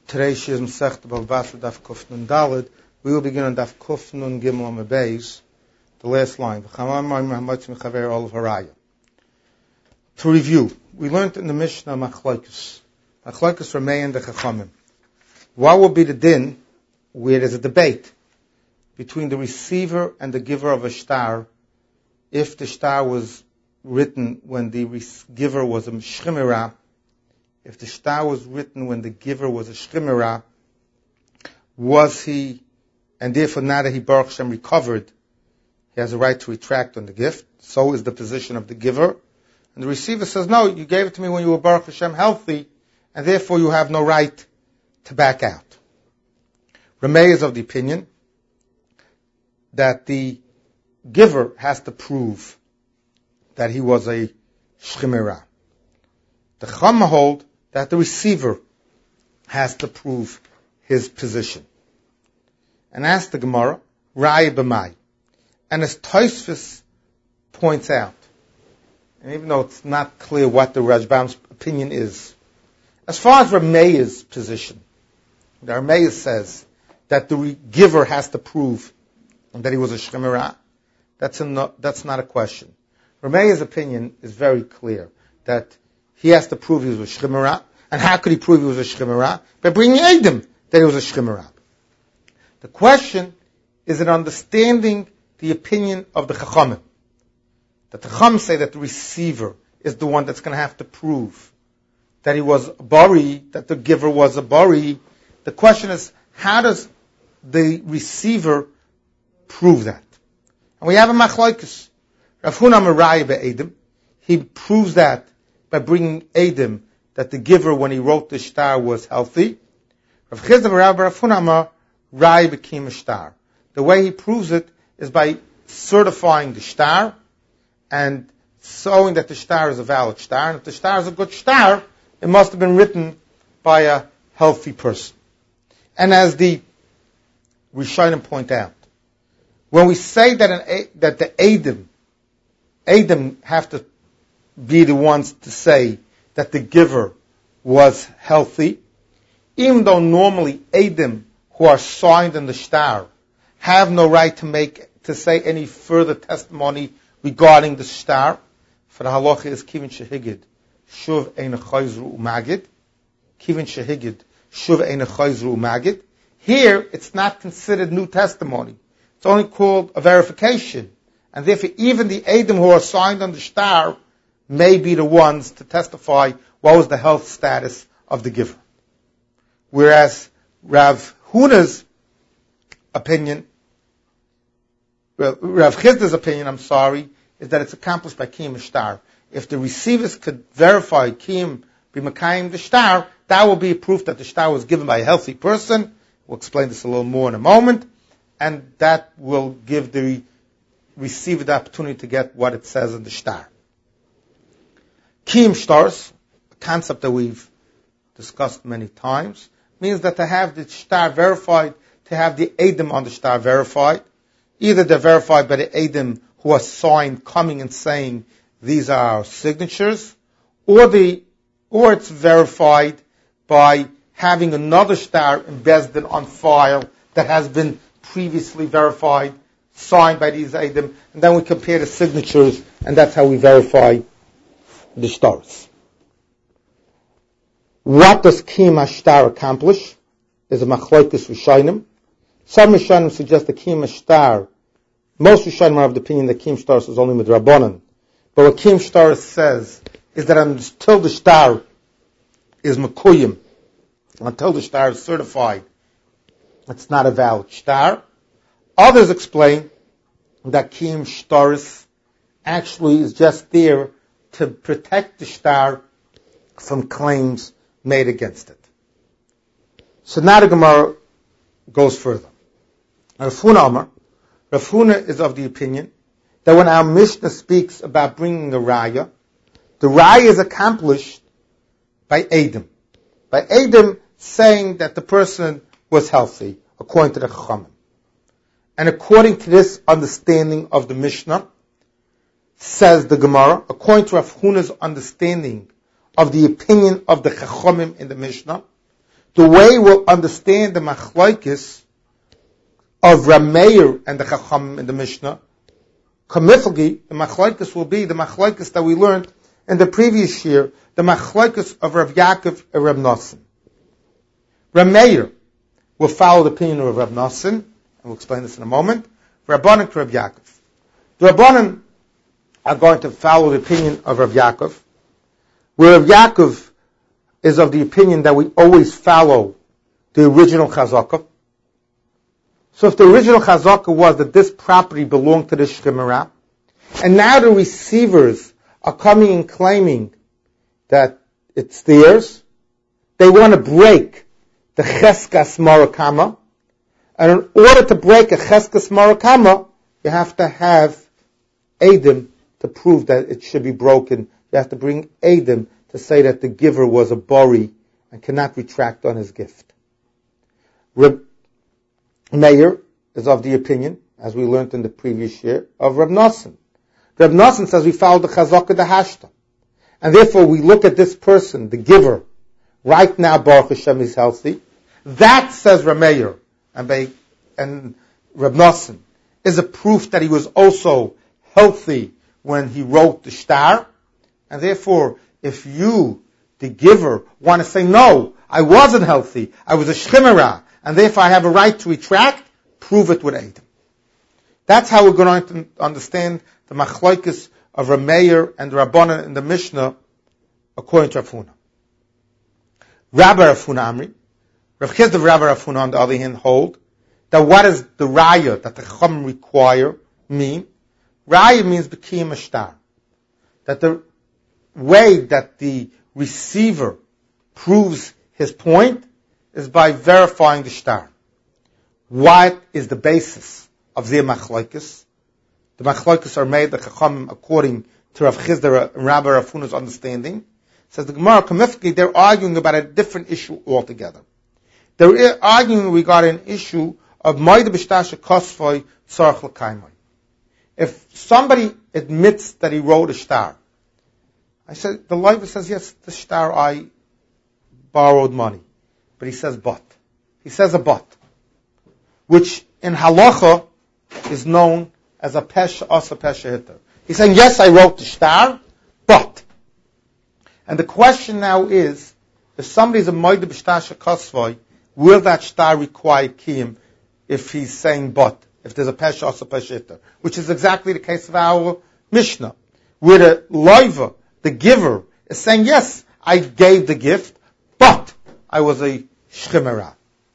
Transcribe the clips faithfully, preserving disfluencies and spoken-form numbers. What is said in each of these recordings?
Today she is Masechet Bava Basra Daf Kuf Nun Daled. We will begin on Daf Kuf Nun Gimel Amud Beis, the last line. To review, we learned in the Mishnah Machlokes, Machlokes Ramei and the Chachamim. What will be the din where there's a debate between the receiver and the giver of a shtar, if the shtar was written when the giver was a shchimera, if the shtar was written when the giver was a shchimera, was he, and therefore now that he Baruch Hashem recovered, he has a right to retract on the gift. So is the position of the giver. And the receiver says, no, you gave it to me when you were Baruch Hashem healthy, and therefore you have no right to back out. Ramei is of the opinion that the giver has to prove that he was a shchimera. The Chama hold that the receiver has to prove his position. And ask the Gemara, Rai b'mai. And as Tosfos points out, and even though it's not clear what the Rashbam's opinion is, as far as Ramei's position, the Ramei says that the re- giver has to prove that he was a shchimera, that's, a no, that's not a question. Ramei's opinion is very clear, that he has to prove he was a shchimera. And how could he prove he was a shchimera? By bringing Eidim that he was a shchimera. The question is in understanding the opinion of the Chachamim. That the Chachamim say that the receiver is the one that's going to have to prove that he was a bari, that the giver was a bari. The question is, how does the receiver prove that? And we have a machlokes. Rav Huna Meraya be'edim. He proves that by bringing Eidim that the giver, when he wrote the shtar, was healthy. Rav Chizda Rav Huna Rai became a shtar. The way he proves it is by certifying the shtar and showing that the shtar is a valid shtar. And if the shtar is a good shtar, it must have been written by a healthy person. And as the Rishonim point out, when we say that an, that the Eidim, Eidim have to be the ones to say that the giver was healthy, even though normally Eidim who are signed in the shtar have no right to make to say any further testimony regarding the shtar. For the halacha is kivin shehigid shuv ein chayzru umagid, kivin shehigid shuv ein chayzru umagid. Here it's not considered new testimony; it's only called a verification, and therefore even the Eidim who are signed on the shtar may be the ones to testify what was the health status of the giver. Whereas Rav Huna's opinion, Rav Chizda's opinion, I'm sorry, is that it's accomplished by Kiyum Shtar. If the receivers could verify Kiyum b'makayim the shtar, that will be a proof that the shtar was given by a healthy person. We'll explain this a little more in a moment. And that will give the receiver the opportunity to get what it says in the shtar. Kiyum shtars, a concept that we've discussed many times, means that to have the shtar verified, to have the Eidim on the shtar verified, either they're verified by the Eidim who are signed coming and saying these are our signatures, or the or it's verified by having another shtar embedded on file that has been previously verified, signed by these Eidim, and then we compare the signatures, and that's how we verify the shtars. What does Kiyum HaShtar accomplish? Is a machlokes Rishonim. Some Rishonim suggest that Kiyum HaShtar, most Rishonim are of the opinion that Kiyum HaShtar is only midrabanan. But what Kiyum HaShtar says is that until the shtar is mekuyim, until the shtar is certified, it's not a valid shtar. Others explain that Kiyum HaShtar actually is just there to protect the shtar from claims made against it. So now the Gemara goes further. Rav Huna Amar, Rav Huna is of the opinion that when our Mishnah speaks about bringing a raya, the raya is accomplished by Eidim. By Eidim saying that the person was healthy, according to the Chachamim. And according to this understanding of the Mishnah, says the Gemara, according to Rav Huna's understanding of the opinion of the Chachamim in the Mishnah, The way we'll understand the machlokes of Rameir and the Chacham in the Mishnah, Kamiflgi, the machlokes will be the machlokes that we learned in the previous year, the machlokes of Rav Yaakov and Rav Nosson. Rameir will follow the opinion of Rav Nosson, and we'll explain this in a moment. Rabbanan to Rav Yaakov. The Rabbanan are going to follow the opinion of Rav Yaakov, where Rav Yaakov is of the opinion that we always follow the original chazakah. So if the original chazakah was that this property belonged to the Shchimera, and now the receivers are coming and claiming that it's theirs, they want to break the Cheskas Marakama, and in order to break a Cheskas Marakama, you have to have Eidim to prove that it should be broken. You have to bring Eidim to say that the giver was a bori and cannot retract on his gift. Reb Meir is of the opinion, as we learned in the previous year, of Reb Nosson. Reb Nosson says we follow the Chazakah the Hashta. And therefore we look at this person, the giver, right now Baruch Hashem is healthy. That, says Reb Meir and, by, and Reb Nosson, is a proof that he was also healthy when he wrote the shtar. And therefore, if you, the giver, want to say, no, I wasn't healthy, I was a shchimera, and therefore I have a right to retract, prove it with Eidim. That's how we're going to understand the machlokes of Rameir and Rabbanan in the Mishnah, according to Rav Huna. Rabbi Rav Huna Amri, Rav Chizda Rabbi Rav Huna, on the other hand, hold that what does the raya that the Chacham require mean? Raya means b'kiyum ashtar. That the way that the receiver proves his point is by verifying the shtar. What is the basis of their machlokes? The machlokes are made, the Chachamim, according to Rav Chizda and Rabbi Rav Huna's understanding. Says the Gemara, Kamifki, they're arguing about a different issue altogether. They're arguing regarding an issue of Moed B'shtasha Kosfoy Tzarech L'Kaimai. If somebody admits that he wrote a shtar, I said, the Leiva says, yes, the shtar I borrowed money. But he says but. He says a but. Which in halacha is known as a pesha asa pesha hitter. He's saying, yes, I wrote the shtar, but. And the question now is, if somebody's a moed b'shtasha kasvoi, will that shtar require kiyum if he's saying but, if there's a pesha asa pesha hitter? Which is exactly the case of our Mishnah, where the loiva, the giver, is saying, yes, I gave the gift, but I was a shchimera.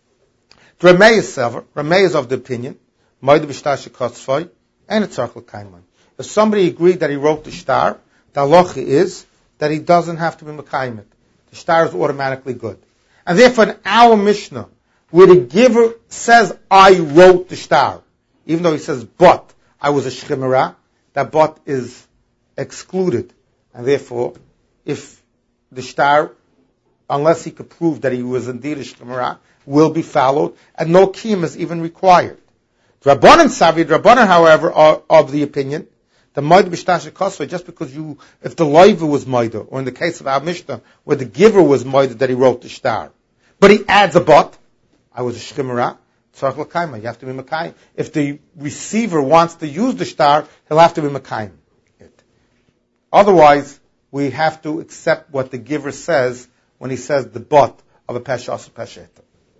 Ramey is sever. Ramey is of the opinion, moed b'shtasha kasvoi, and it's tzarech l'kaimon. If somebody agreed that he wrote the shtar, the halacha is that he doesn't have to be mekayim it. The shtar is automatically good. And therefore, in our Mishnah, where the giver says, I wrote the shtar, even though he says, but I was a shchimera, that but is excluded. And therefore, if the shtar, unless he could prove that he was indeed a shchimera, will be followed, and no kiyum is even required. Rabbanan Savi, Rabbanan, however, are of the opinion the moed b'shtasha kasvei, just because you, if the loiva was moed, or in the case of our Mishnah, where the giver was moed that he wrote the shtar, but he adds a but, I was a shchimera, tzarech l'kaima, you have to be mekayim. If the receiver wants to use the shtar, he'll have to be mekayim it. Otherwise, we have to accept what the giver says when he says the but of a pesha asa pesha hitter.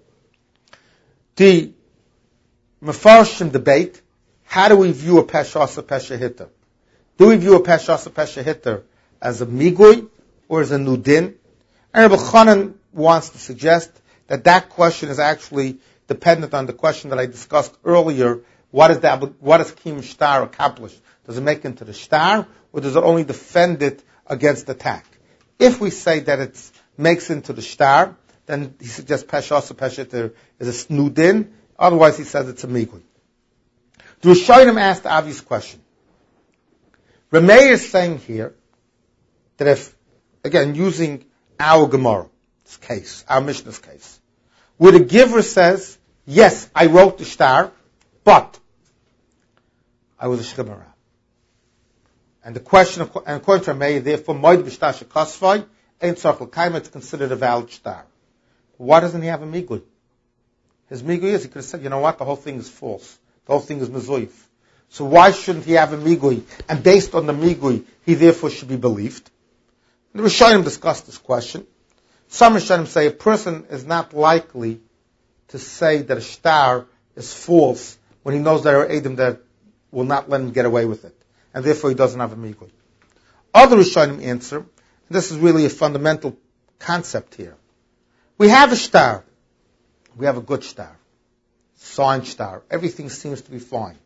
The Mefarshim debate, how do we view a pesha asa pesha hitter? Do we view a pesha asa pesha hitter as a migui or as a nudin? And Rabbi Chanan wants to suggest that that question is actually dependent on the question that I discussed earlier. What is the, what does kiyum shtar accomplish? Does it make it into the shtar, or does it only defend it against attack? If we say that it makes it into the shtar, then he suggests pesha asa pesha hitter is a nudin. Otherwise, he says it's a migui. The Rishonim asked the obvious question. Ramey is saying here that if, again, using our Gemara's case, our Mishnah's case, where the giver says, yes, I wrote the shtar, but I was a shchimera. And the question, and according to Ramey, therefore, moed b'shtasha kasvai, ain't tzarech l'kaima, it's considered a valid shtar. Why doesn't he have a migui? His migui is, he could have said, you know what, the whole thing is false. The whole thing is mezoif. So why shouldn't he have a migui? And based on the migui, he therefore should be believed. The Rishonim discussed this question. Some Rishonim say a person is not likely to say that a shtar is false when he knows there are Edom that will not let him get away with it. And therefore he doesn't have a migui. Other Rishonim answer, and this is really a fundamental concept here. We have a shtar. We have a good shtar. Signed shtar. Everything seems to be fine.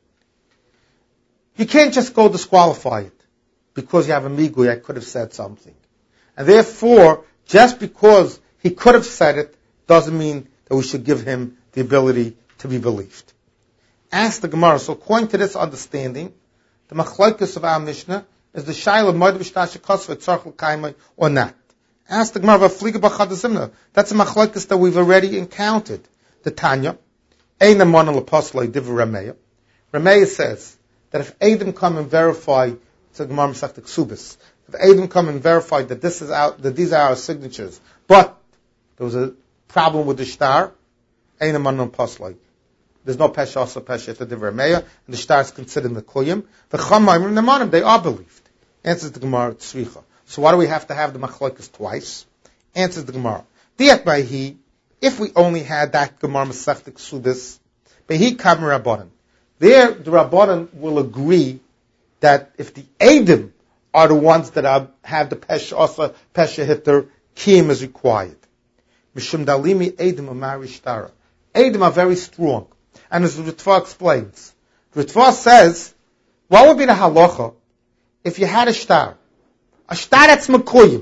You can't just go disqualify it because you have a migui. I could have said something. And therefore, just because he could have said it doesn't mean that we should give him the ability to be believed. Ask the Gemara. So according to this understanding, the machlokes of our Mishnah is the shaila moed b'shtar shekosva tzarich l'kaimai or not. Ask the Gemara about fliga b'chadazimna. That's a machlokes that we've already encountered. The Tanya, ein amon l'poslei divrei Rameya. Rameya says that if Edom come and verify, it's a Gemara Masechta Ksubis, if Edom come and verify that this is out, that these are our signatures, but there was a problem with the shtar, ein amon l'poslei. There's no pesha also pesha to divrei Rameya, and the shtar is considered mekuyim. V'chamaim nemanim, they are believed. Answers the Gemara tzricha. So why do we have to have the machlokes twice? Answers the Gemara. Diat b'hi, if we only had that Gemara Masechta Ksubis, b'hi kam rabbanan. There, the rabbanan will agree that if the Edom are the ones that are, have the pesha also pesha hitter, kiyum is required. Mishum dalimi Edom amari shtara. Edom are very strong. And as Ritva explains, Ritva says, what would be the halacha if you had a shtar? A shtar that's mekuyim.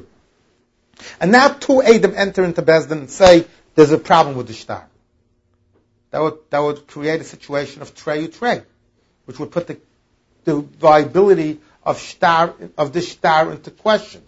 And now two Edom enter into Bezdin and say, there's a problem with the shtar. That would, that would create a situation of treyu trey, which would put the, the viability of shtar, of this shtar into question.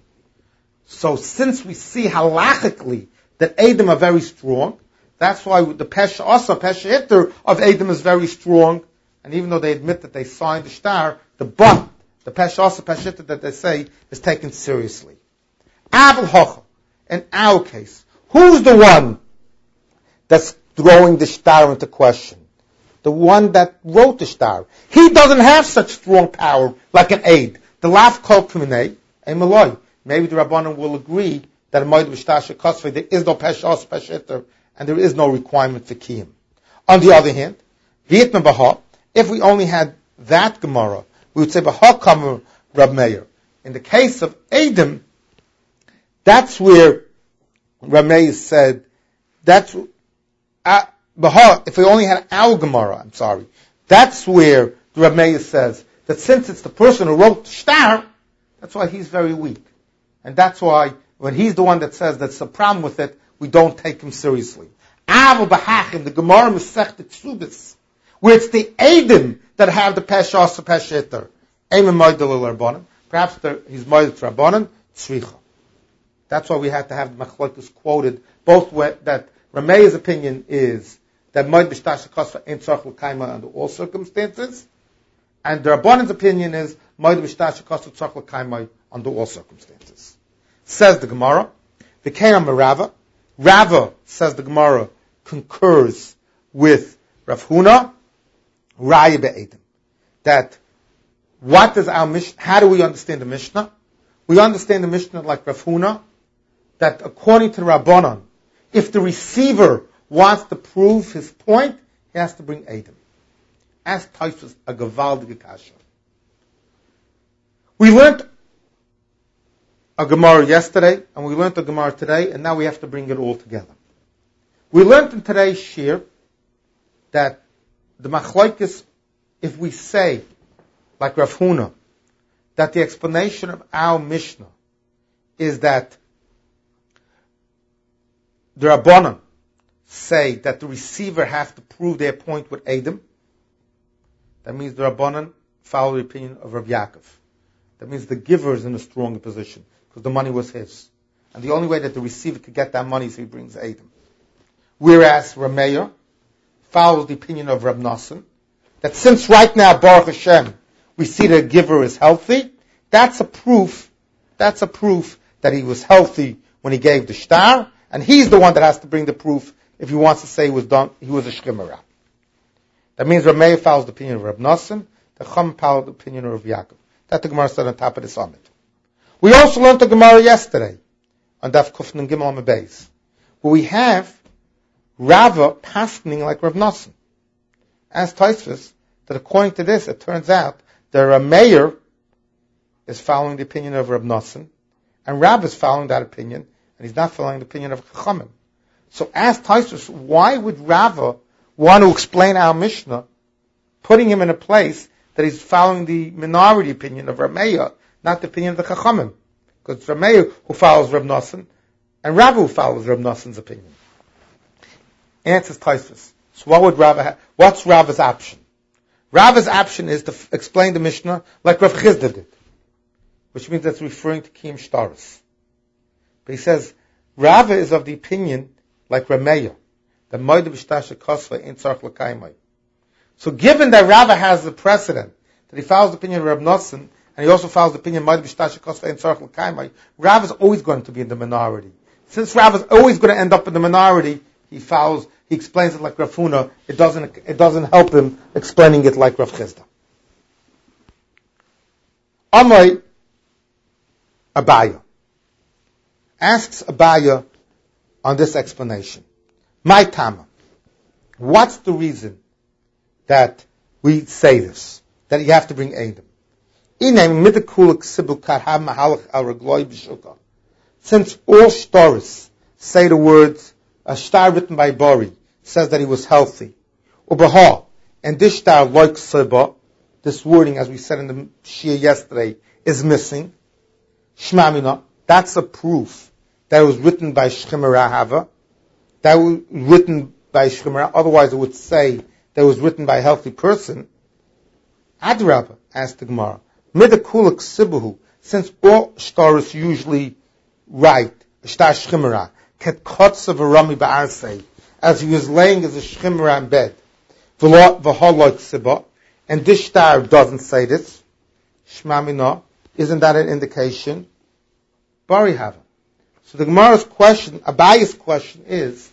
So since we see halachically that Edom are very strong, that's why the pesha, also pesha hitter of Edom is very strong, and even though they admit that they signed the shtar, the but, the pesha, also pesha hitter that they say is taken seriously. Abel hocha, in our case, who's the one that's throwing the shtar into question? The one that wrote the shtar. He doesn't have such strong power like an aid. The laf kol k'minei, a maloi. Maybe the Rabbanan will agree that a moed b'shtar shekosvei, there is no pesha, also pesha hitter, and there is no requirement for kiyum. On the other hand, v'yitma b'ha, if we only had that Gemara, we would say b'ha kamer Rab Meir. In the case of Edom, that's where Rab Meir said, that's, uh, b'ha, if we only had our Gemara, I'm sorry, that's where the Rab Meir says that since it's the person who wrote the shtar, that's why he's very weak. And that's why when he's the one that says that's a problem with it, we don't take him seriously. Aval b'hachim, the Gemara Masechta Ksubis, where it's the Edom that have the pesha also pesha hitter. Eimen moedel l'Rabbanan. Perhaps he's moedel to Rabbanan, tzricha. That's why we have to have the machlokes quoted, both where, that Rameya's opinion is that moed b'shtar shekosva ain't tzarich l'kaima under all circumstances, and the Rabbanan's opinion is moed b'shtar shekosva tzarich l'kaima under all circumstances. Says the Gemara, v'kein Rava. Rava, says the Gemara, concurs with Rav Huna, Raya be'edim. That what is our Mishnah? How do we understand the Mishnah? We understand the Mishnah like Rav Huna, that according to the Rabbanan, if the receiver wants to prove his point, he has to bring Edom. As Taifus a Gavaldige Kasha. We learned a Gemara yesterday, and we learned a Gemara today, and now we have to bring it all together. We learned in today's shir that the machlokes, if we say, like Rav Huna, that the explanation of our Mishnah is that the Rabbanan say that the receiver has to prove their point with Edom, that means the Rabbanan follow the opinion of Rav Yaakov. That means the giver is in a stronger position, because the money was his. And the only way that the receiver could get that money is if he brings Edom. Whereas Rameya follows the opinion of Rab Nosson, that since right now, Baruch Hashem, we see the giver is healthy, that's a proof, that's a proof that he was healthy when he gave the shtar, And he's the one that has to bring the proof if he wants to say he was done, he was a Shchimera. That means Rav Meir follows the opinion of Rav Nosson, the Chum follows the opinion of Rav Yaakov. That the Gemara said on top of the summit. We also learned the Gemara yesterday on Daf Kufn and Gimel Mebeis, where we have Rava paskening like Rav Nosson. As Tosfos, that according to this, it turns out that Rav Meir is following the opinion of Rav Nosson, and Rava is following that opinion, and he's not following the opinion of Chachamim. So ask Tosfos, why would Rava want to explain our Mishnah, putting him in a place that he's following the minority opinion of Rav Meir, not the opinion of the Chachamim? Because it's Rav Meir who follows Rav Nosson, and Rava who follows Rav Nosson's opinion. Answers Tosfos. So what would Rava have? What's Rava's option? Rava's option is to f- explain the Mishnah like Rav Chisda did, which means that's referring to Kiyum Shtaros. But he says, Rava is of the opinion like Rav Meir, that Moed B'Shtasha Kosva in Tzarch L'Kaimai. So given that Rava has the precedent, that he follows the opinion of Rav Nosson, and he also follows the opinion of Moed B'Shtasha Kosva in Tzarch L'Kaimai, Rava is always going to be in the minority. Since Rava is always going to end up in the minority, he follows, he explains it like Rav Huna. It doesn't, it doesn't help him explaining it like Rav Chisda. Amay Abaya asks Abaya on this explanation. My Tama, what's the reason that we say this? That you have to bring Edom? Since all stories say the words, a star written by Bori says that he was healthy. Ubaha, and this star like Seba, this wording, as we said in the Shia yesterday, is missing. Shmamina, that's a proof that it was written by Shchimera Hava. That was written by Shchimera, otherwise it would say that it was written by a healthy person. Adrabah, asked the Gemara, Midakulak Sibahu, since all stars usually write, Shtar Shchimera, Ket Kotsa Varami Ba'arsei, as he was laying as a Shchimera in bed, V'holok Siba, and this star doesn't say this, Shmamina, isn't that an indication? Bari Hava. So the Gemara's question, Abaya's question is,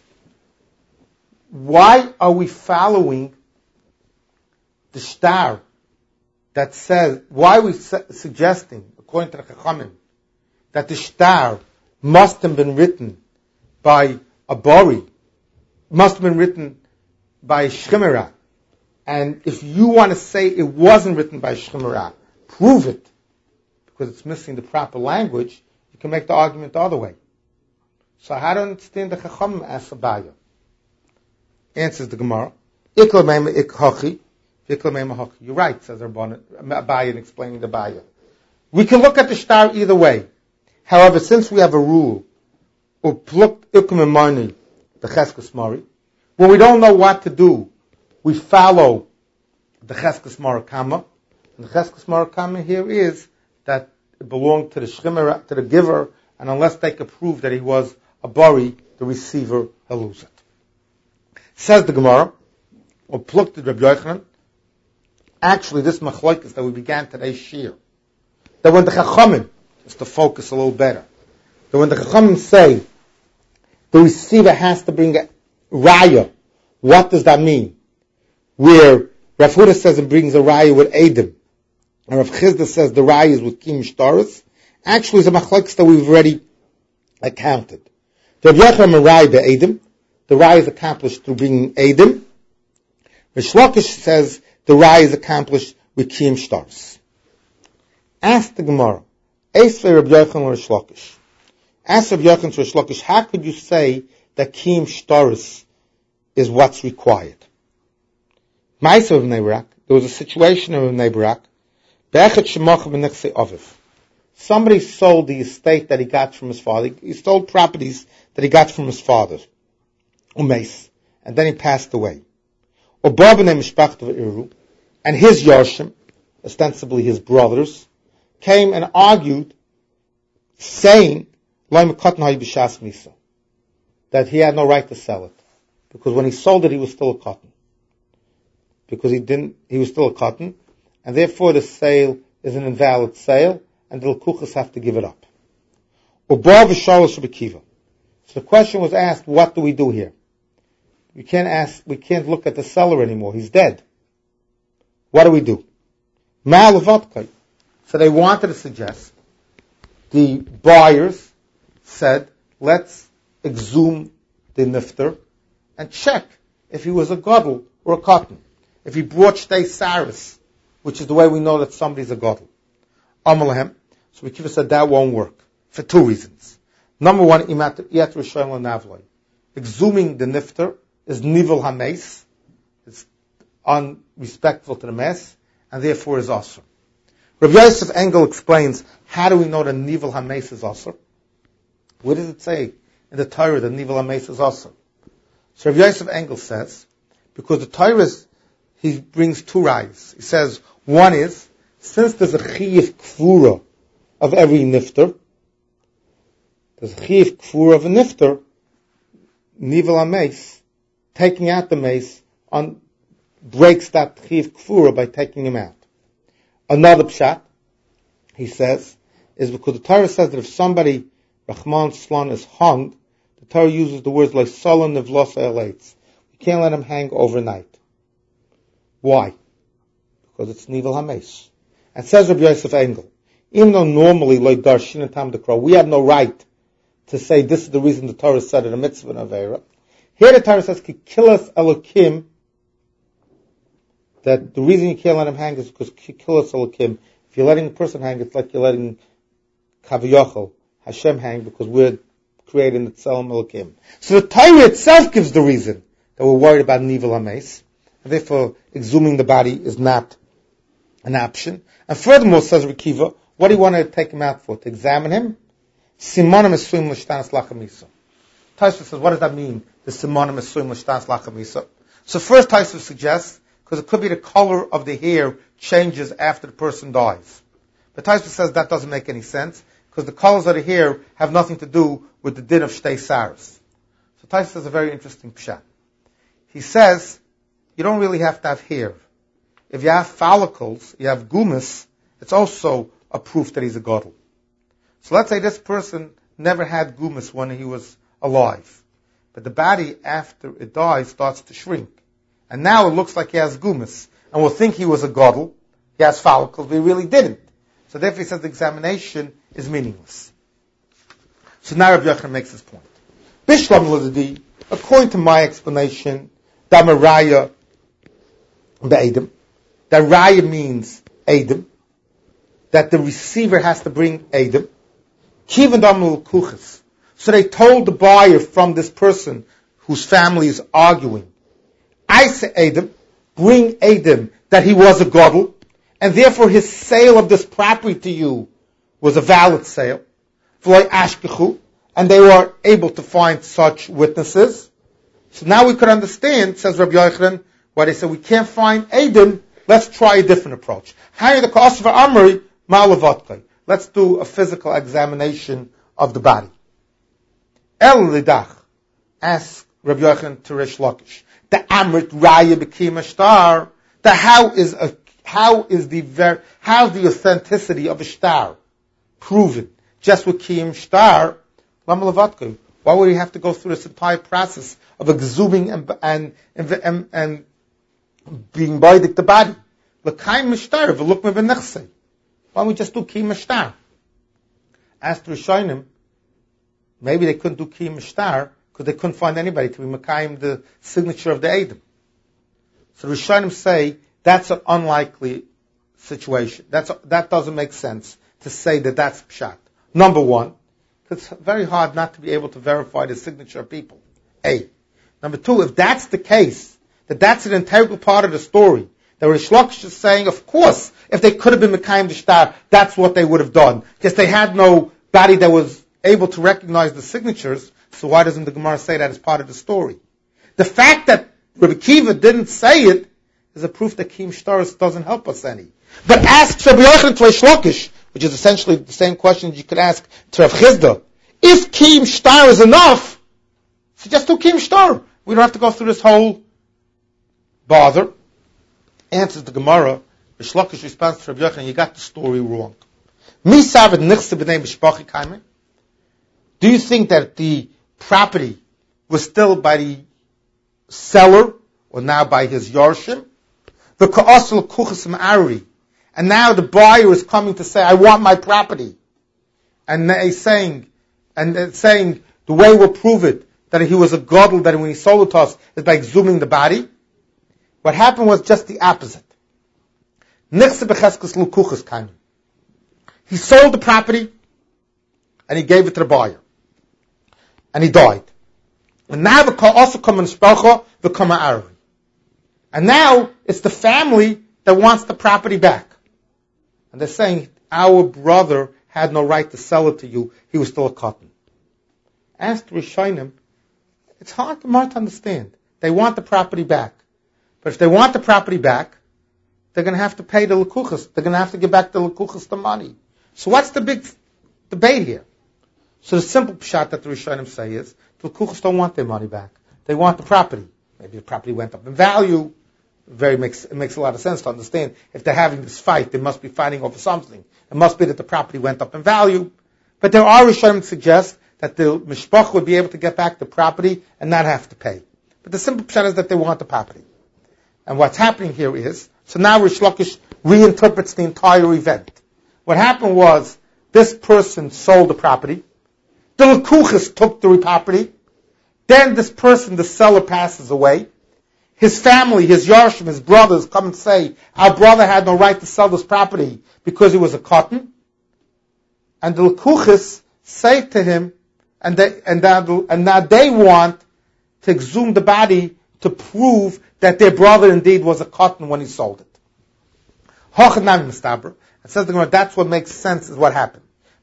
why are we following the star that says, why are we su- suggesting, according to the Chachamim, that the star must have been written by a Bari, must have been written by Shchimera, and if you want to say it wasn't written by Shchimera, prove it, because it's missing the proper language, you can make the argument the other way. So how do you understand the Chacham as Abaya? Answers the Gemara. You're right, says Abaya in explaining the Abaya. We can look at the star either way. However, since we have a rule, when we don't know what to do, we follow the Cheskes Marakama. And the Cheskes Marakama here is that it belonged to the Shchimera, to the giver, and unless they could prove that he was a Bari, the receiver will lose it. Says the Gemara, or plucked Rabbi Yochanan, actually this machlokes that we began today's shir, that when the Chachamim, just to focus a little better, that when the Chachamim say the receiver has to bring a raya, what does that mean? Where Rav Huda says it brings a raya with Edom, and Rav Chisda says the raya is with Kiyum Shtaros, actually it's a machlokes that we've already accounted. The Rav Yochanan raya be Edom, the raya is accomplished through bringing Edom. Rish Lakish says the raya is accomplished with Kiyum Shtaros. Ask the Gemara, Eisvei Rabbi Yochanan or Rish Lakish. Ask Rabbi Yochanan to Rish Lakish, how could you say that Kiyum Shtaros is what's required? Ma'aser of Bnei Barak, there was a situation of Bnei Barak, Be'echet Shemach B'nechsei Aviv. Somebody sold the estate that he got from his father. He sold properties that he got from his father. Umeis. And then he passed away. And his Yorshim, ostensibly his brothers, came and argued, saying that he had no right to sell it. Because when he sold it, he was still a cotton. Because he didn't, he was still a cotton, and therefore the sale is an invalid sale, and the L'kuchas have to give it up. So the question was asked, what do we do here? We can't ask, we can't look at the seller anymore. He's dead. What do we do? Ma'alavatkai. So they wanted to suggest, the buyers said, let's exhume the nifter and check if he was a gadol or a cotton. If he brought shtei saris, which is the way we know that somebody's a gadol. Amalahem. So we Kiva said that won't work for two reasons. Number one, imat yet rishon l'navloi. Exhuming the nifter is nivel hames. It's unrespectful to the mess, and therefore is asur. Rabbi Yosef Engel explains, how do we know that nivel hames is asur? What does it say in the Torah that nivel hames is asur? So Rabbi Yosef Engel says, because the Torah is, he brings two rayos. He says, one is, since there's a chiyuv kfura of every nifter, there's a chiyuv kfura of a nifter, nivel hames, taking out the mace, on, breaks that chiyuv kfura by taking him out. Another pshat, he says, is because the Torah says that if somebody, Rahman Slon, is hung, the Torah uses the words like Solon Nivlosa Elates. You can't let him hang overnight. Why? Because it's Nivel Hames. And says Rabbi Yosef Engel, even though normally, like Darshin and Tam Dekra, we have no right to say this is the reason the Torah said in a mitzvah and Avera. Here the Torah says, Kikilas Elokim, that the reason you can't let him hang is because Kikilas Elokim. If you're letting a person hang, it's like you're letting Kaviyachal, Hashem hang, because we're creating the Tzelem Elokim. So the Torah itself gives the reason that we're worried about Nivel Hames, and therefore exhuming the body is not an option. And furthermore, says Rekiva, what do you want to take him out for? To examine him? Simonim Esuim L'Shtanas Lachamisa. Taisva says, what does that mean? The Simonim Esuim L'Shtanas Lachamisa. So first Taisva suggests, because it could be the color of the hair changes after the person dies. But Taisva says that doesn't make any sense, because the colors of the hair have nothing to do with the din of shtei saris. So Taisva says a very interesting pshat. He says, you don't really have to have hair. If you have follicles, you have gumus, it's also a proof that he's a gadol. So let's say this person never had gumus when he was alive. But the body, after it dies, starts to shrink. And now it looks like he has gumus. And we'll think he was a gadol. He has follicles, but he really didn't. So therefore he says the examination is meaningless. So now Rabbi Yochanan makes his point. Bishlam L'Zadi, according to my explanation, Damaraya Be'edim, that Raya means Edim, that the receiver has to bring Edim. Kivan Damul Kuchas. So they told the buyer from this person whose family is arguing, I say Edim, bring Edim, that he was a gadol, and therefore his sale of this property to you was a valid sale. And they were able to find such witnesses. So now we could understand, says Rabbi Yochanan, why they said we can't find Edim, let's try a different approach. Let's do a physical examination of the body. El Lidach, ask Rabbi Yochanan to Rish Lakish. The Amrit Raya became a star. The how is a how is the ver, how the authenticity of a star proven? Just with Kiyim Shtar, Lama Levatku. Why would he have to go through this entire process of exhuming and and and, and, and being baidik the body? L'kaim Mishtar, v'lukme v'nechsei. Why don't we just do Kiyim Shtar? Asked Rishonim, maybe they couldn't do Kiyim Shtar because they couldn't find anybody to be Mekayim the signature of the Eidim. So Rishonim say that's an unlikely situation. That's a, that doesn't make sense to say that that's pshat. Number one, it's very hard not to be able to verify the signature of people. A. Number two, if that's the case, that that's an integral part of the story, that Rish Lakish is saying, of course, if they could have been Mekayim the Shtar, that's what they would have done. Because they had no body that was able to recognize the signatures, so why doesn't the Gemara say that as part of the story? The fact that Rabbi Kiva didn't say it is a proof that Kiyim Shtaris doesn't help us any. But ask Rabbi Yochanan to Rish Lakish, which is essentially the same question you could ask to Rav Chizda. If Kiyim Shtar is enough, so just do Kiyim Shtar. We don't have to go through this whole bother. Answers the Gemara. Rish Lakish responds to Rabbi Yochanan, you got the story wrong. Do you think that the property was still by the seller, or now by his Yarshim. The Ka'asal Kuchas Ma'ari. And now the buyer is coming to say, I want my property. And they're saying, and they're saying, the way we'll prove it, that he was a godel, that when he sold it to us, is by exhuming the body. What happened was just the opposite. He sold the property, and he gave it to the buyer. And he died. And now the also come in Shpacha, the Kama'ari. And now it's the family that wants the property back. And they're saying, our brother had no right to sell it to you. He was still a cotton. Ask the Rishonim, it's hard to, hard to understand. They want the property back. But if they want the property back, they're going to have to pay the Lekuchas. They're going to have to give back the Lekuchas the money. So what's the big debate here? So the simple pshat that the Rishonim say is, the Lekuchas don't want their money back. They want the property. Maybe the property went up in value. Very makes, it makes a lot of sense to understand. If they're having this fight, they must be fighting over something. It must be that the property went up in value. But there are Rishonim that suggest that the mishpach would be able to get back the property and not have to pay. But the simple pshat is that they want the property. And what's happening here is, so now Rish Lakish reinterprets the entire event. What happened was, this person sold the property, the Lekuchas took the property, then this person, the seller, passes away. His family, his Yarshim, his brothers come and say, our brother had no right to sell this property because he was a cotton. And the Lekuchas say to him, and, they, and, now, and now they want to exhume the body to prove that their brother indeed was a cotton when he sold it. It says the Gemara, that's what makes sense is what happened.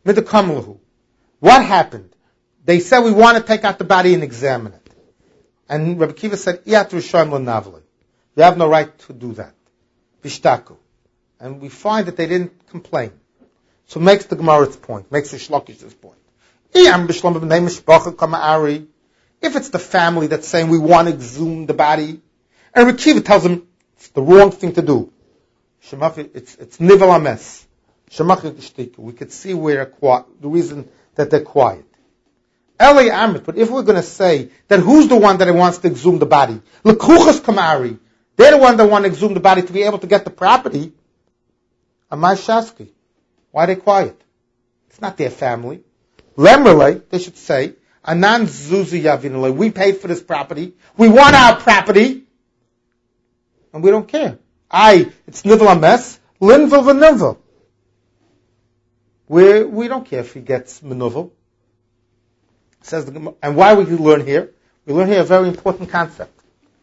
What happened? They said, we want to take out the body and examine it. And Rabbi Kiva said, you have no right to do that. Bishtaku. And we find that they didn't complain. So it makes the Gemara its point, makes the Shlokish its point. If it's the family that's saying we want to exhume the body, and Rabbi Kiva tells them it's the wrong thing to do. It's, it's nivel ames. We could see where quiet, the reason that they're quiet. Eli Amit, but if we're going to say that who's the one that wants to exhume the body? Lekuchas Kamari. They're the one that want to exhume the body to be able to get the property. Amai Shaski. Why are they quiet? It's not their family. Lemrele, they should say, Anan Zuzi Yavinale. We paid for this property. We want our property. And we don't care. I, it's Nivel Ames, Linvel V'Nivel. We we don't care if he gets Menuvel. Says the, and why would you learn here? We learn here a very important concept.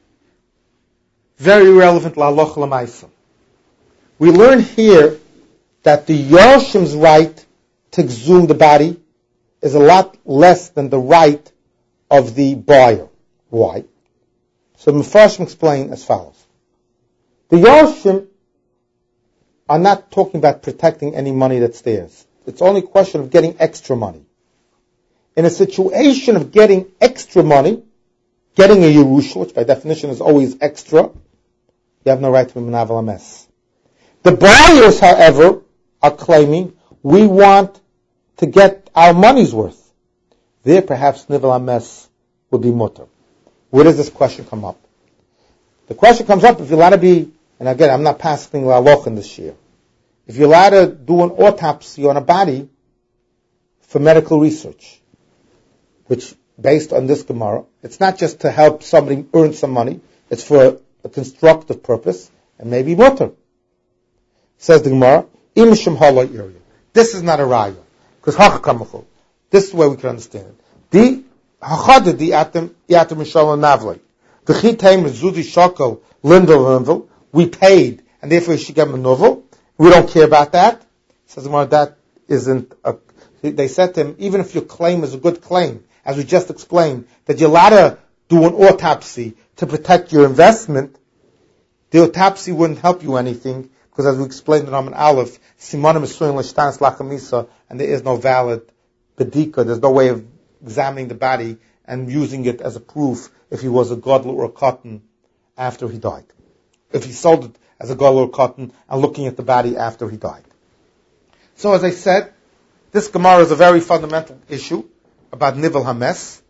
Very relevant la'aloch l'maisa. We learn here that the Yarshim's right to exhume the body is a lot less than the right of the buyer. Why? So Mefarshim explain as follows. The Yarshim are not talking about protecting any money that's theirs. It's only a question of getting extra money. In a situation of getting extra money, getting a Yerusha, which by definition is always extra, you have no right to be Menavel Ames. The buyers, however, are claiming, we want to get our money's worth. There perhaps Nivel Ames would be mutter. Where does this question come up? The question comes up if you're allowed to be, and again, I'm not passing la'aloch in this year, if you're allowed to do an autopsy on a body for medical research, which, based on this Gemara, it's not just to help somebody earn some money, it's for a, a constructive purpose, and maybe mutter. Says the Gemara, Imishim Hala area. This is not a raya, because Hachakamachu. This is the way we can understand it. The Hachadid, the Atem, Yatem Mishalom Navle. The Chitaim Zuzi Shako, Lindel Lindel, we paid, and therefore you should get a novel. We don't care about that. Says the Gemara, that isn't a, they said to him, even if your claim is a good claim, as we just explained, that you're allowed to do an autopsy to protect your investment, the autopsy wouldn't help you anything, because as we explained in Amin Aleph, Simonim Esuin L'Shtanis Lachamisa, and there is no valid bedika, there's no way of examining the body and using it as a proof if he was a gadol or a cotton after he died. If he sold it as a gadol or cotton and looking at the body after he died. So as I said, this Gemara is a very fundamental issue about Nivel Hames,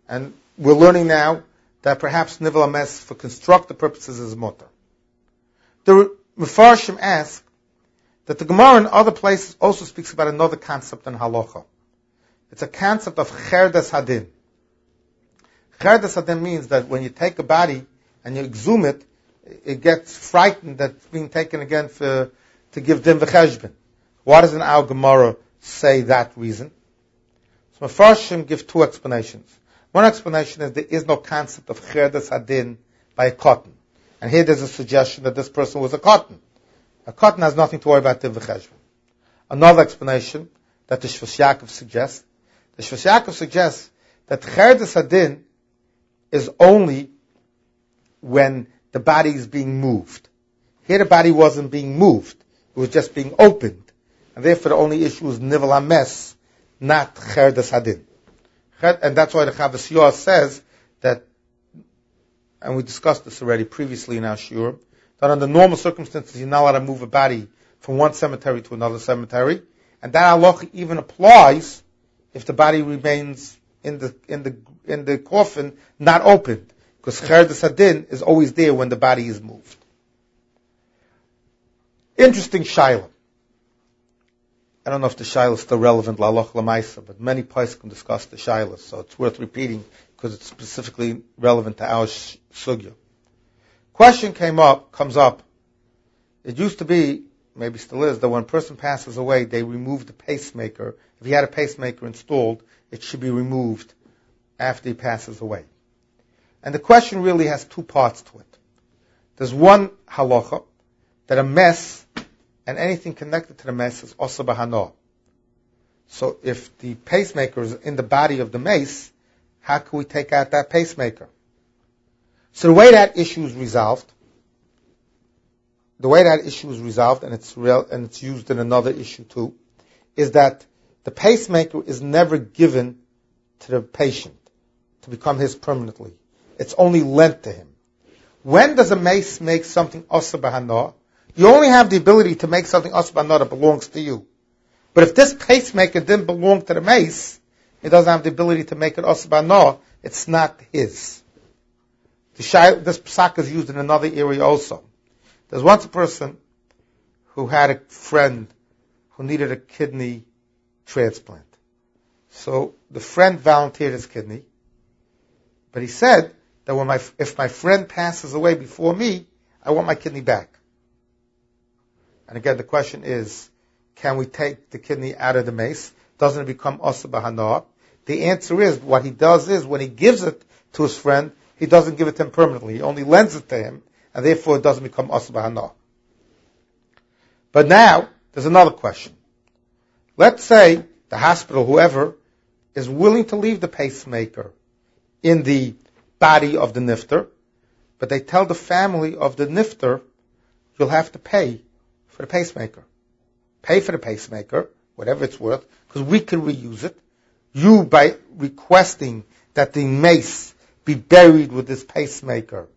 And we're learning now that perhaps nivel hames for constructive purposes is mutter. The Mefarshim ask that the Gemara in other places also speaks about another concept in halacha. It's a concept of cherdas hadin. Cherdas hadin means that when you take a body and you exhume it, it gets frightened that it's being taken again for, to give din v'cheshbon. Why doesn't our Gemara say that reason? So Mefarshim give two explanations. One explanation is there is no concept of cherdas hadin by a cotton. And here there's a suggestion that this person was a cotton. A cotton has nothing to worry about din v'cheshbon. Another explanation that the Shvus Yaakov suggests, the Shvus Yaakov suggests that cherdas hadin is only when the body is being moved. Here the body wasn't being moved. It was just being opened. And therefore the only issue is nivel hames, not cherdas hadin. And that's why the Chavas Yair says that, and we discussed this already previously in our shiur, that under normal circumstances you're not allowed to move a body from one cemetery to another cemetery. And that halacha even applies if the body remains in the in the in the coffin not opened, because cherdas hadin is always there when the body is moved. Interesting shaila. I don't know if the shaila is still relevant la halacha l'maisa, but many poskim discuss the shaila, so it's worth repeating because it's specifically relevant to our sh- sugya. Question came up, comes up. It used to be, maybe still is, that when a person passes away, they remove the pacemaker. If he had a pacemaker installed, it should be removed after he passes away. And the question really has two parts to it. There's one halacha, that a mess and anything connected to the mess is also bahana. So if the pacemaker is in the body of the mace, how can we take out that pacemaker? So the way that issue is resolved, the way that issue is resolved, and it's real, and it's used in another issue too, is that the pacemaker is never given to the patient to become his permanently. It's only lent to him. When does a mace make something asa bahana? You only have the ability to make something asa bahana that belongs to you. But if this pacemaker didn't belong to the mace, it doesn't have the ability to make it asa bahana. It's not his. The shy, this psak is used in another area also. There's once a person who had a friend who needed a kidney transplant. So the friend volunteered his kidney, but he said that when my, if my friend passes away before me, I want my kidney back. And again, the question is, can we take the kidney out of the mace? Doesn't it become asa bahana? The answer is, what he does is, when he gives it to his friend, he doesn't give it to him permanently. He only lends it to him, and therefore it doesn't become asa bahana. But now, there's another question. Let's say the hospital, whoever, is willing to leave the pacemaker in the body of the nifter, but they tell the family of the nifter, you'll have to pay for the pacemaker. Pay for the pacemaker, whatever it's worth, because we can reuse it. You, by requesting that the mace be buried with this pacemaker,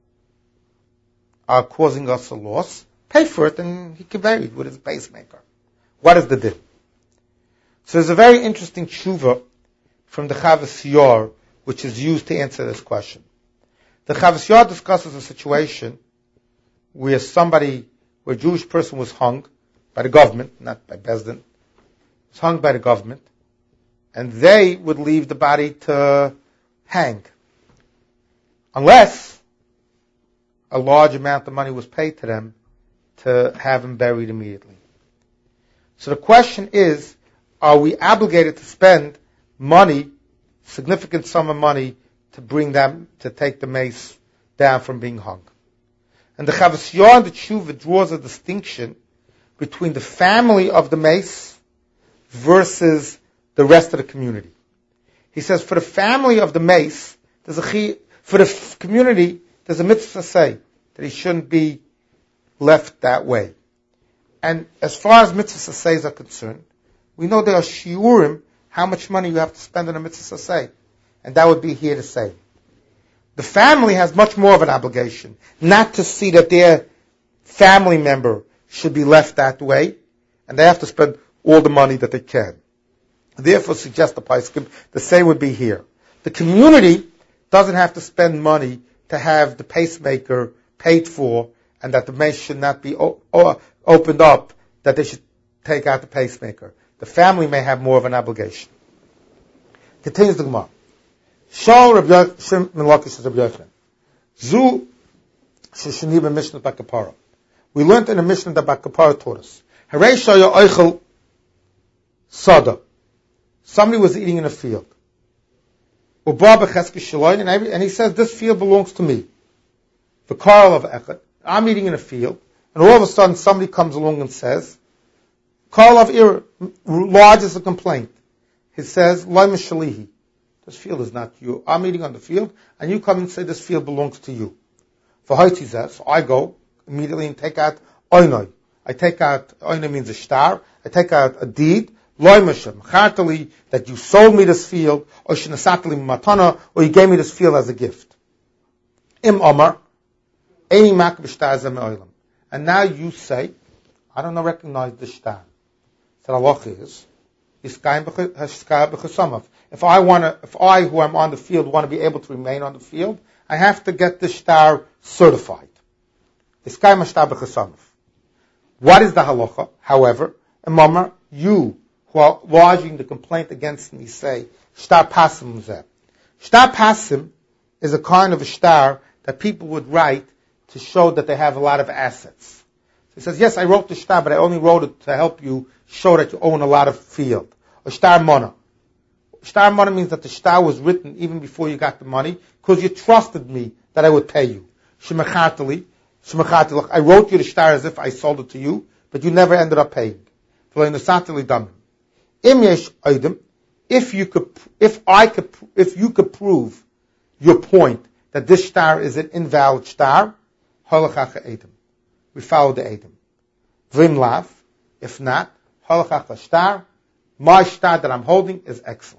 are causing us a loss. Pay for it and he can bury it with his pacemaker. What is the din? So there's a very interesting tshuva from the Chavas Yair, which is used to answer this question. The Chavas Yair discusses a situation where somebody, where a Jewish person was hung by the government, not by Bezdin, was hung by the government, and they would leave the body to hang, unless a large amount of money was paid to them to have him buried immediately. So the question is, are we obligated to spend money, significant sum of money, to bring them, to take the mace down from being hung? And the Chavas Yair and the Tshuva draws a distinction between the family of the mace versus the rest of the community. He says, for the family of the mace, there's a chi, for the f- community, there's a mitzvah say that he shouldn't be left that way. And as far as mitzvah says are concerned, we know there are shiurim, how much money you have to spend on a mitzvah say. And that would be here to say. The family has much more of an obligation, not to see that their family member should be left that way, and they have to spend all the money that they can. Therefore, suggest the Paiskim, the same would be here. The community doesn't have to spend money to have the pacemaker paid for, and that the mace should not be o- o- opened up, that they should take out the pacemaker. The family may have more of an obligation. Continues the Gemara. Shal Rabbi Yochanan min Lakish is Rabbi Yochanan. Zu sheshani b'mishnah b'kapara. We learned in the Mishnah that Bakapara taught us. Harei shaya oichel sada. Somebody was eating in a field. Uba b'cheski shaloin, and he says, this field belongs to me. The Karl of Echad. I'm eating in a field, and all of a sudden somebody comes along and says, Karl of Ir lodges a complaint. He says, Laima Shalihi. This field is not you. I'm eating on the field, and you come and say this field belongs to you. For Haitizah, so I go immediately and take out Oinoi. I take out, Oinoi means a star, I take out a deed, Loimashem, Chartali, that you sold me this field, or Shinasatali Matana, or you gave me this field as a gift. Im Omar, Eini Mak B'shtar Zeh Me'olam. And now you say, I don't know, recognize the star. So the halacha is, if I want to, if I, who am on the field, want to be able to remain on the field, I have to get the star certified. What is the halacha? However, Imamar, you who are lodging the complaint against me say, shtar pasim zeh. Shtar pasim is a kind of a star that people would write to show that they have a lot of assets. So he says, yes, I wrote the shtar, but I only wrote it to help you show that you own a lot of field. A shtar mana. Shtar mana means that the shtar was written even before you got the money, because you trusted me that I would pay you. Shemachatali, shemachatali, I wrote you the shtar as if I sold it to you, but you never ended up paying. If you could, if I could, if you could prove your point that this shtar is an invalid shtar, we follow the Edom. Vim lav, if not, halachacha shtar, my shtar that I'm holding is excellent.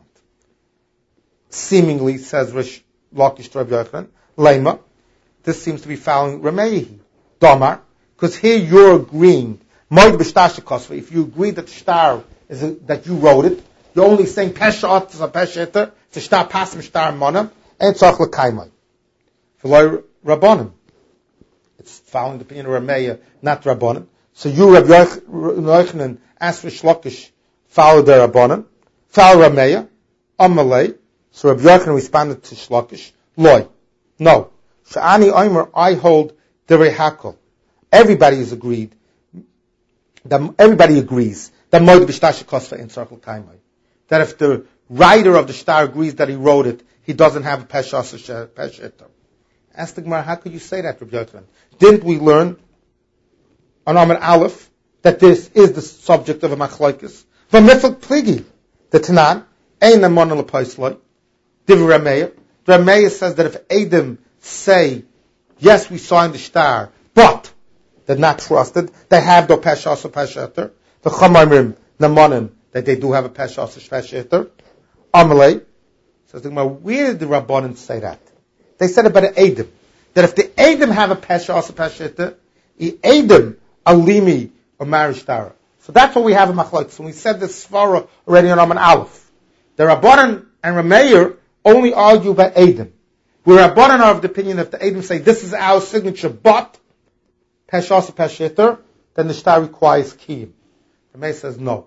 Seemingly, says Rish Lakish Rabbi Yochanan, Lema, this seems to be following Ramehi, Domar, because here you're agreeing, Moed b'shtar, if you agree that the shtar is a, that you wrote it, you're only saying pesha is a pesha eter, it's a shtar pasim shtar monam, and tzach l'kaimai. V'loi rabbanim. It's following the opinion of Rameya, not Rabbanan. So you, Rabbi Yochanan, asked for Shlokish, follow the Rabbanan, follow Rameya, Amalei. So Rabbi Yochanan responded to Shlokish, Loi. No. Sha'ani Omer, I hold the Rehakol. Everybody is agreed, that everybody agrees, that Moed b'shtar shekosva in circle kaimai. That if the writer of the shtar agrees that he wrote it, he doesn't have a pesha eter. Ask the Gemara, how could you say that, Rabbi Yochanan? Didn't we learn on Amar Aleph that this is the subject of a machlokes? V'mifel pligi, the Tanan, ein amon l'paisloi, div Rameya. The Rameya says that if Edom say, yes, we signed the shtar, but they're not trusted, they have no peshas or pesheter. The Chamarim, Namanim, that they do have a peshas or pesheter. Amalei, says the Gemara, where did the Rabbanan say that? They said about an Edom, that if the Edom have a pesha, also pesha, the Edom, alimi, or marishtara. So that's what we have in Machlokes. When we said this svara already on Aman Aleph, the Rabbanan and Rameir only argue about Edom. Where Rabbanan are of the opinion if the Edom say, this is our signature, but pesha, also pesha, then the shtar requires kiyum. Rameir says no.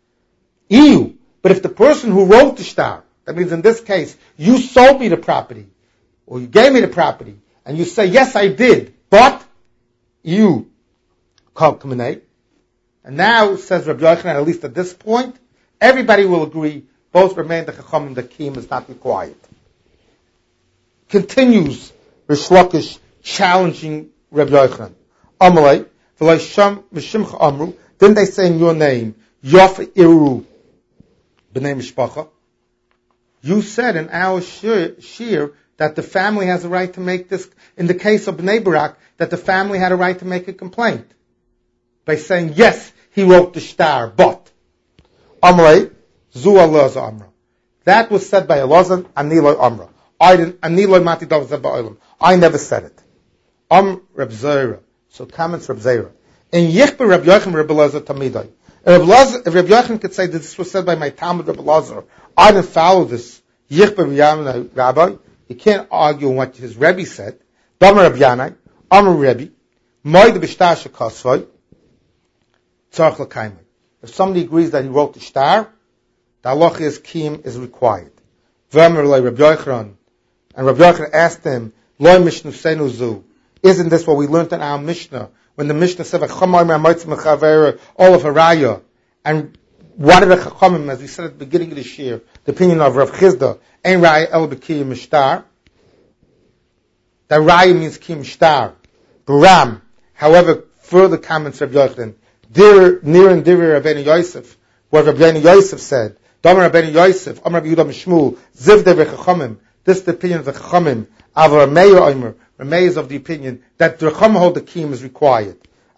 Ew. But if the person who wrote the shtar, that means in this case, you sold me the property, or you gave me the property, and you say, yes, I did, but you kalkuminate. And now, says Rabbi Yochanan, at least at this point, everybody will agree, both remain the Chachamim, the Kiyum is not required. Continues Rish Lakish challenging Rabbi Yochanan. Amalei, v'loi sham v'shimcha amru, didn't they say in your name, Yof Iru, b'nei mishpacha? You said in our shir, that the family has a right to make this, in the case of Bnei Barak, that the family had a right to make a complaint. By saying, yes, he wrote the shtar, but. Amrei, zu Elazar Amra. That was said by Elazar, Aniloi Amra. I didn't, Aniloi Mati Dav Zeba I never said it. Am Reb Zera. So comments Reb Zera. In Yichber Reb Yochanan Reb Elazar Tamidai. If Reb Yochanan could say that this was said by my Talmud Reb Elazar, I didn't follow this Yichba Rabbi, Rabbi, you can't argue on what his Rebbe said. Domer Rabbi Yanai, Amar Rebbe, Moed B'shtar Shekosvoi, Tzarech L'kaimai. If somebody agrees that he wrote the shtar, the halacha is kiyum is required. V'amar Lei Rabbi Yochanan, and Rabbi Yochanan asked him, Loi Mishnu Senu Zu, isn't this what we learned in our Mishnah? When the Mishnah said, all of Haraya, and what did the Chachamim, as we said at the beginning of this year, the opinion of Rav Chizda, Ein Raya El B'kiyim Mishtar, that Raya means Kiyim Mishtar. Baram, however, further comments Rav Yochanan, Dir, near and Dir Rabbeinu Yosef, what Rabbeinu Yosef said, Domer Rabbeinu Yosef, Amar Rabbi Yehuda Mishmul, Ziv De Chachamim, this is the opinion of the Chachamim, Avar Meir Omer, Ramey is of the opinion that the Chacham hold the kiyum is required.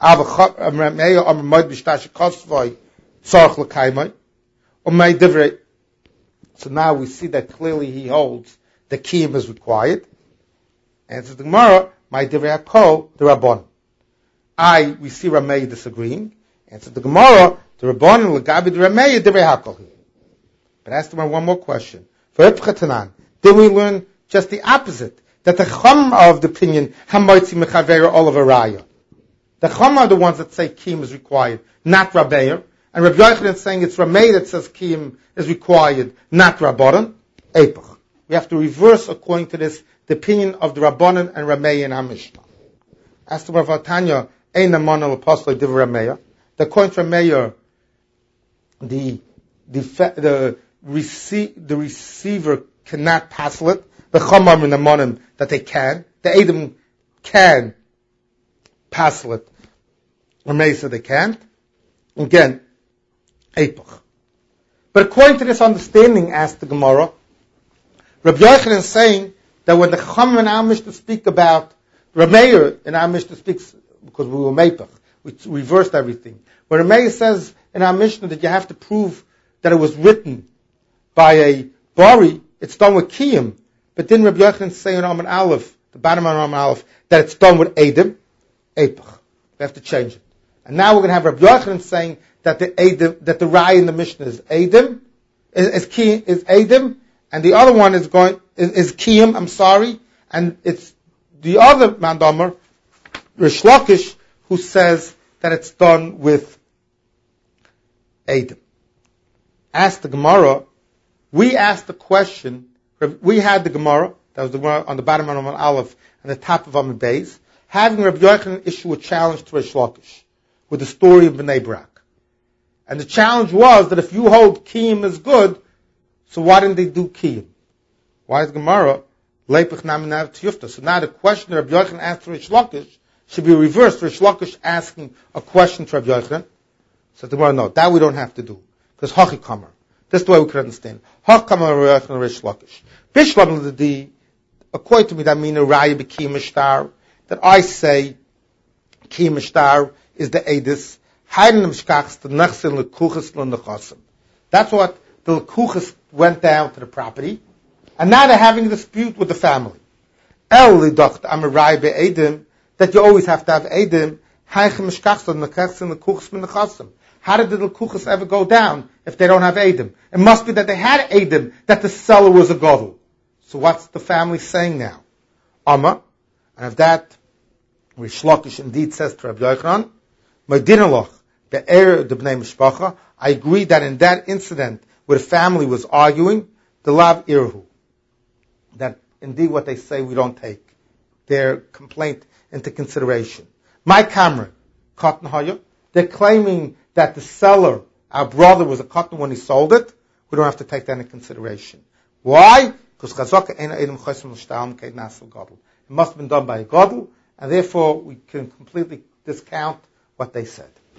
So now we see that clearly he holds the kiyum is required. And to the Gemara, my divrei hakol the Rabban. I we see Ramey disagreeing. And to the Gemara, the Rabban legabi the Ramey divrei hakol. But ask them one more question. For Ipchatanan, did we learn just the opposite? That the Chacham of the opinion, Hamoitzi Mechavera Oliver Raya. The Chacham are the ones that say Kiyum is required, not Rabbeir. And Rabbi Yochanan is saying it's Ramey that says Kiyum is required, not Rabbanan. Eipach. We have to reverse, according to this, the opinion of the Rabbanan and Ramey in our Mishnah. As to Rav Tanya, Ein Amon al Apostle Div Rameya. The according to Rameya, the the the, rece- the receiver cannot passel it. The Chamam and the Monim that they can. The Edom can passel it. Ramey said they can't. Again, Eipach. But according to this understanding, asked the Gemara, Rabbi Yochanan is saying that when the Chamam and our Mishnah speak about Rameir in our Mishnah speaks, because we were Meipach, we reversed everything. When Rameir says in our Mishnah that you have to prove that it was written by a Bari, it's done with Kiyum. But then Rabbi Yochanan say in Amman Aleph, the bottom of Amman Aleph, that it's done with Edom, Eipach. We have to change it. And now we're going to have Rabbi Yochanan saying that the Edom, that the Rai in the Mishnah is Edom, is, is, Kiyum, is Edom, and the other one is going, is, is Kiyum, I'm sorry, and it's the other Mandomer, Rish Lakish, who says that it's done with Edom. Ask the Gemara, we asked the question, we had the Gemara, that was the Gemara on the bottom of Amman Aleph and the top of Amman Beis, having Rabbi Yochanan issue a challenge to Rish Lakish with the story of Bnei Brak. And the challenge was that if you hold Kiyum is good, so why didn't they do Kiyum? Why is Gemara Leipach Naminav Tiyufta? So now the question that Rabbi Yochanan asked to Rish Lakish should be reversed. Rish Lakish asking a question to Rabbi Yochanan. So the Gemara, no, that we don't have to do. Because Hachi Kamer. That's the way we could understand. Hakamar Rabbi Yochanan Rish Lakish. Bishlam the according to me that means a raya b'kiyum mishtar, that I say kiyum mishtar is the edis. Hayden mishkachs the nechsin lekuchas l'nechasim. That's what the lekuchas went down to the property, and now they're having a dispute with the family. El lidocht am a raya be'edim that you always have to have edim. Hayden mishkachs the nechsin lekuchas l'nechasim. How did the lekuchas ever go down if they don't have edim? It must be that they had edim, that the seller was a gadol. So what's the family saying now? Amma, and of that, Rish Lakish indeed says to Rabbi Yochanan, Medinaloch, the heir of the Bnei Mishpacha, I agree that in that incident where the family was arguing, the Lav Irhu, that indeed what they say we don't take their complaint into consideration. My Cameron, Cotton Haya, they're claiming that the seller, our brother, was a cotton when he sold it. We don't have to take that into consideration. Why? Because it must have been done by a gadol, and therefore we can completely discount what they said.